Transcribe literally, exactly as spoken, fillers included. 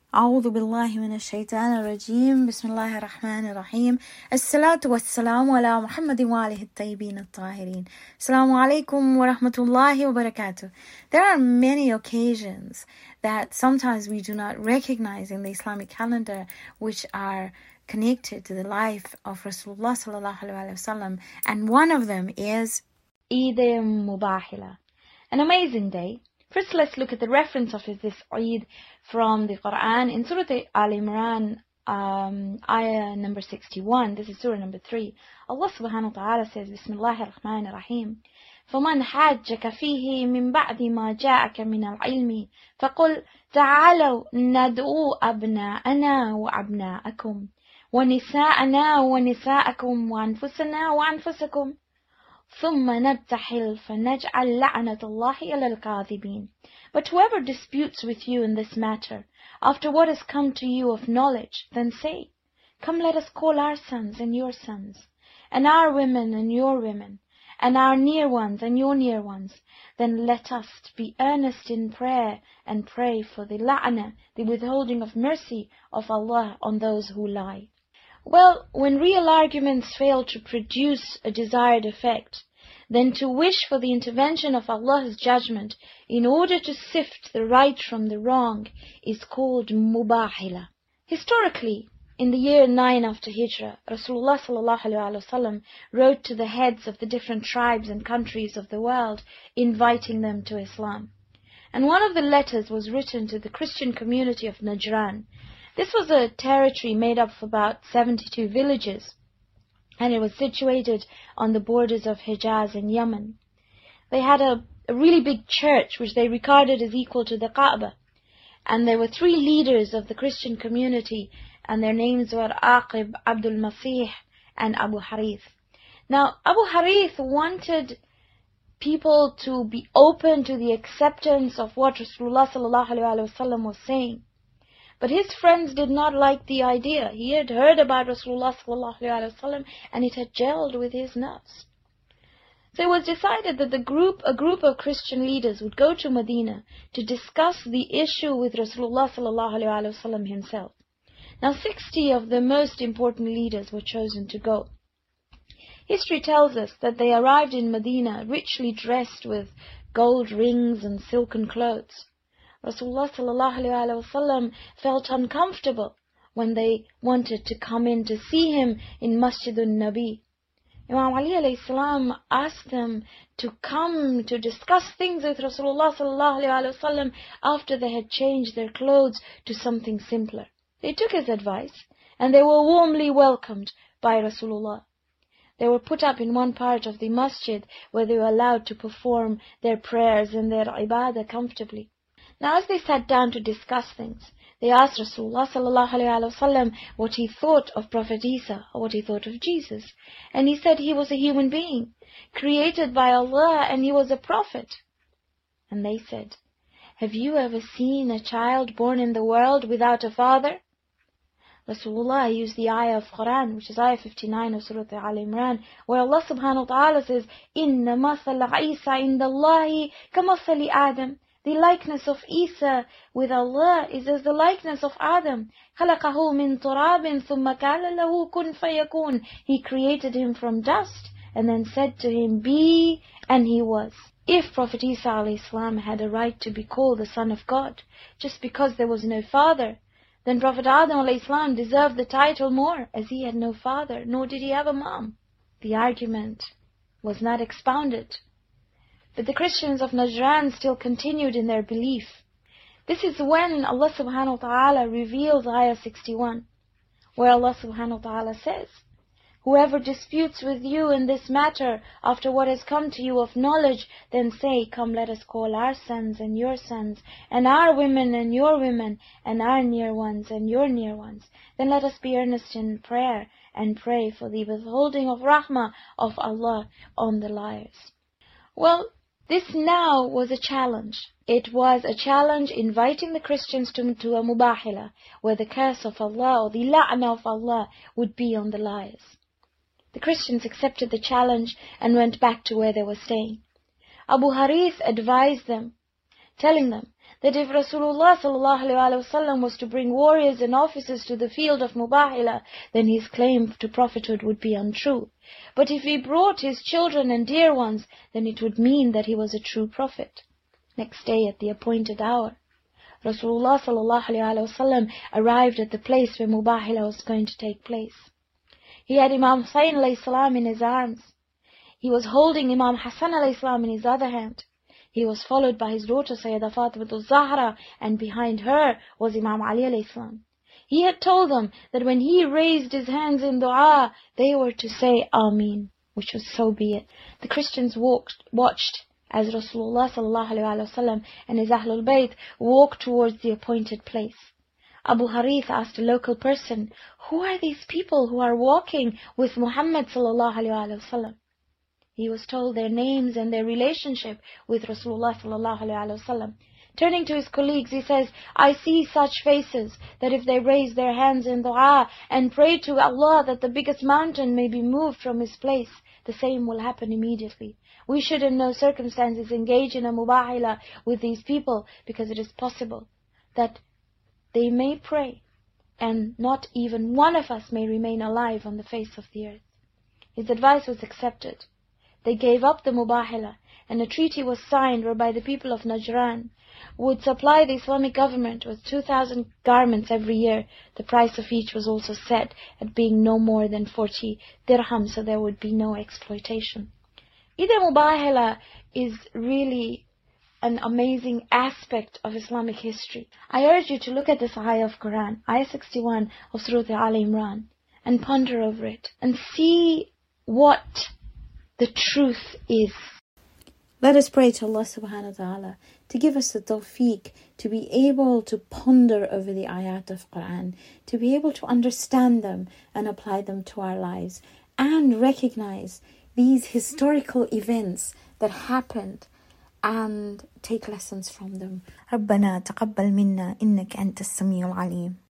أعوذ بالله من الشيطان الرجيم بسم الله الرحمن الرحيم الصلاة والسلام على محمد وآله الطيبين الطاهرين السلام عليكم ورحمة الله وبركاته. There are many occasions that sometimes we do not recognize in the Islamic calendar which are connected to the life of Rasulullah sallallahu alaihi wasallam, and one of them is Eid Mubahila, an amazing day. First, let's look at the reference of this Eid from the Quran in Surah Al-Imran, um, ayah number sixty-one. This is Surah number three. Allah subhanahu wa ta'ala says, Bismillahir Rahmanir Rahim. فَمَنْ حَاجَّكَ فِيهِ مِنْ بَعْدِ مَا جَاءَكَ مِنَ الْعِلْمِ فَقُلْ تَعَالَوْا نَدْعُو أَبْنَاءَنَا وَأَبْنَاءَكُمْ وَنِسَاءَنَا وَنِسَاءَكُمْ وَأَنفُسَنَا وَأَنفُسَكُمْ ثُمَّ نَبْتَحِلْ فَنَجْعَلْ لَعْنَةَ اللَّهِ عَلَى الْكَاذِبِينَ. But whoever disputes with you in this matter, after what has come to you of knowledge, then say, Come, let us call our sons and your sons, and our women and your women, and our near ones and your near ones. Then let us be earnest in prayer and pray for the la'na, the withholding of mercy of Allah on those who lie. Well, when real arguments fail to produce a desired effect, then to wish for the intervention of Allah's judgment in order to sift the right from the wrong is called mubahila. Historically, in the year nine after Hijrah, Rasulullah sallallahu alaihi wasallam wrote to the heads of the different tribes and countries of the world, inviting them to Islam. And one of the letters was written to the Christian community of Najran. This was a territory made up of about seventy-two villages, and it was situated on the borders of Hijaz and Yemen. They had a, a really big church which they regarded as equal to the Kaaba, and there were three leaders of the Christian community, and their names were Aqib, Abdul Masih, and Abu Harith. Now, Abu Harith wanted people to be open to the acceptance of what Rasulullah sallallahu alaihi wasallam was saying. But his friends did not like the idea. He had heard about Rasulullah sallallahu alaihi wasallam and it had gelled with his nerves. So it was decided that the group, a group of Christian leaders would go to Medina to discuss the issue with Rasulullah sallallahu alaihi wasallam himself. Now sixty of the most important leaders were chosen to go. History tells us that they arrived in Medina richly dressed with gold rings and silken clothes. Rasulullah sallallahu alaihi wasallam felt uncomfortable when they wanted to come in to see him in Masjidun Nabi. Imam Ali alayhi salam asked them to come to discuss things with Rasulullah sallallahu alaihi wasallam after they had changed their clothes to something simpler. They took his advice and they were warmly welcomed by Rasulullah. They were put up in one part of the masjid where they were allowed to perform their prayers and their ibadah comfortably. Now as they sat down to discuss things, they asked Rasulullah sallallahu alaihi wasallam what he thought of Prophet Isa, or what he thought of Jesus. And he said he was a human being, created by Allah, and he was a prophet. And they said, Have you ever seen a child born in the world without a father? Rasulullah used the ayah of Quran, which is ayah fifty-nine of Surah Al-Imran, where Allah subhanahu wa ta'ala says, Inna mathala Isa indallahi kamathali Adam. The likeness of Isa with Allah is as the likeness of Adam. خَلَقَهُ مِن تُرَابٍ ثُمَّ كَانَ لَهُ كُن فَيَكُونَ. He created him from dust and then said to him, Be, and he was. If Prophet Isa alayhi salam had a right to be called the Son of God, just because there was no father, then Prophet Adam alayhi salam deserved the title more, as he had no father, nor did he have a mom. The argument was not expounded. But the Christians of Najran still continued in their belief. This is when Allah subhanahu wa ta'ala reveals ayah sixty-one, where Allah subhanahu wa ta'ala says, Whoever disputes with you in this matter after what has come to you of knowledge, then say, Come, let us call our sons and your sons, and our women and your women, and our near ones and your near ones. Then let us be earnest in prayer and pray for the withholding of rahmah of Allah on the liars. Well, this now was a challenge. It was a challenge inviting the Christians to, to a mubahila, where the curse of Allah or the la'na of Allah would be on the liars. The Christians accepted the challenge and went back to where they were staying. Abu Harith advised them, telling them that if Rasulullah sallallahu alaihi wasallam was to bring warriors and officers to the field of Mubahila, then his claim to prophethood would be untrue. But if he brought his children and dear ones, then it would mean that he was a true prophet. Next day at the appointed hour, Rasulullah sallallahu alaihi wasallam arrived at the place where Mubahila was going to take place. He had Imam Hussain alayhi salam in his arms. He was holding Imam Hassan alayhi salam in his other hand. He was followed by his daughter Sayyidah Fatima Zahra, and behind her was Imam Ali alayhi salam. He had told them that when he raised his hands in dua, they were to say Ameen, which was so be it. The Christians walked, watched as Rasulullah sallallahu alaihi wasallam and his Ahlul Bayt walked towards the appointed place. Abu Harith asked a local person, "Who are these people who are walking with Muhammad sallallahu alaihi wasallam?" He was told their names and their relationship with Rasulullah sallallahu alaihi wasallam. Turning to his colleagues, he says, "I see such faces that if they raise their hands in dua and pray to Allah that the biggest mountain may be moved from His place, the same will happen immediately. We should in no circumstances engage in a mubahila with these people, because it is possible that they may pray and not even one of us may remain alive on the face of the earth." His advice was accepted. They gave up the mubahila, and a treaty was signed whereby the people of Najran would supply the Islamic government with two thousand garments every year. The price of each was also set at being no more than forty dirham, so there would be no exploitation. Eid al-Mubahila is really an amazing aspect of Islamic history. I urge you to look at this ayah of Quran, ayah sixty-one of Surah Al Imran, and ponder over it and see what the truth is. Let us pray to Allah subhanahu wa ta'ala to give us the tawfiq to be able to ponder over the ayat of Quran, to be able to understand them and apply them to our lives, and recognize these historical events that happened and take lessons from them. ربنا تقبل منا إنك أنت السميع العليم.